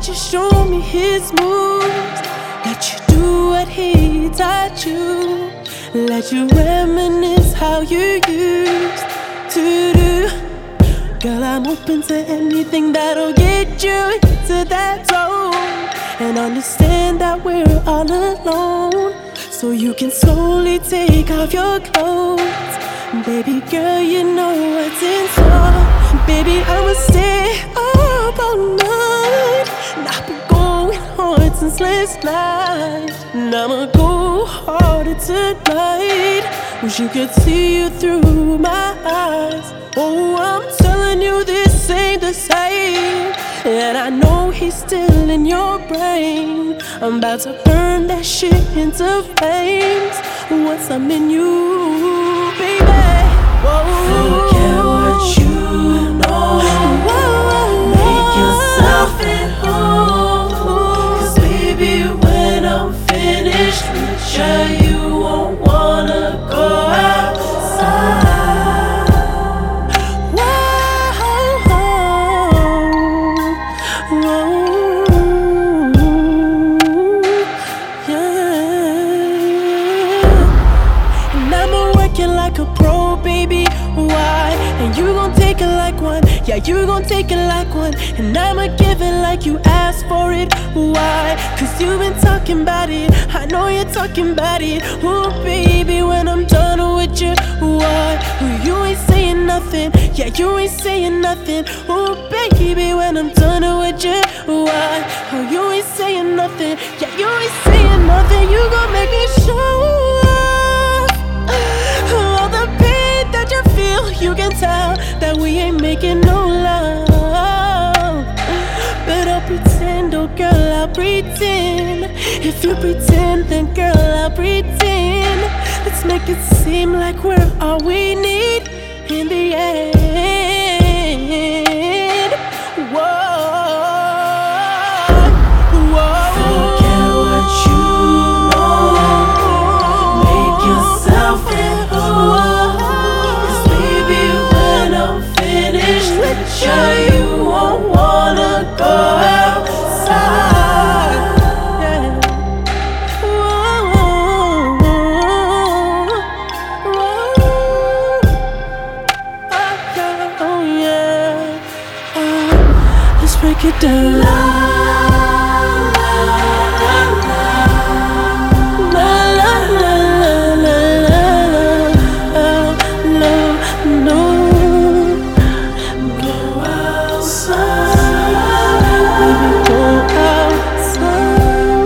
you show me his moves. Let you do what he taught you. Let you reminisce how you used to do. Girl, I'm open to anything that'll get you into that zone. And understand that we're all alone, so you can slowly take off your clothes. Baby girl, you know what's in store. Baby, I'ma stay up all night, and I've been going hard since last night, and I'ma go harder tonight. Wish you could see you through my eyes. Oh, I'm telling you, this ain't the same, and I know he's still in your brain. I'm about to burn that shit into flames once I'm in you, baby. Whoa. Forget what you know. Whoa. Make yourself at home. 'Cause baby, when I'm finished with you, you won't wanna go outside. Whoa. Whoa. Yeah. And I'ma work it like a pro, baby. Why? And you gon' take it like one. Yeah, you gon' take it like one. And I'ma give it like you asked for it. Why? 'Cause you've been talking about it. I know you're talking about it. Ooh, baby, when I'm done with you, why? Ooh, you ain't saying nothing. Yeah, you ain't saying nothing. Ooh, baby, when I'm done with you, why? Oh, you ain't saying nothing. Yeah, you ain't saying nothing. You gon' make me show off all the pain that you feel. You can tell that we ain't making no love, but I'll pretend, oh girl, I'll pretend. If you pretend, then girl, I'll pretend. Let's make it seem like we're all we need in the end. Whoa. Forget what you know. Make yourself at home. 'Cause baby, when I'm finished with you, you won't wanna go outside. Let's break it down. La, la, la, la, la, la, la, la, la, no. Go outside, baby, go outside.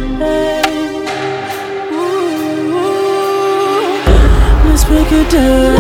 Hey. Ooh. Let's break it down.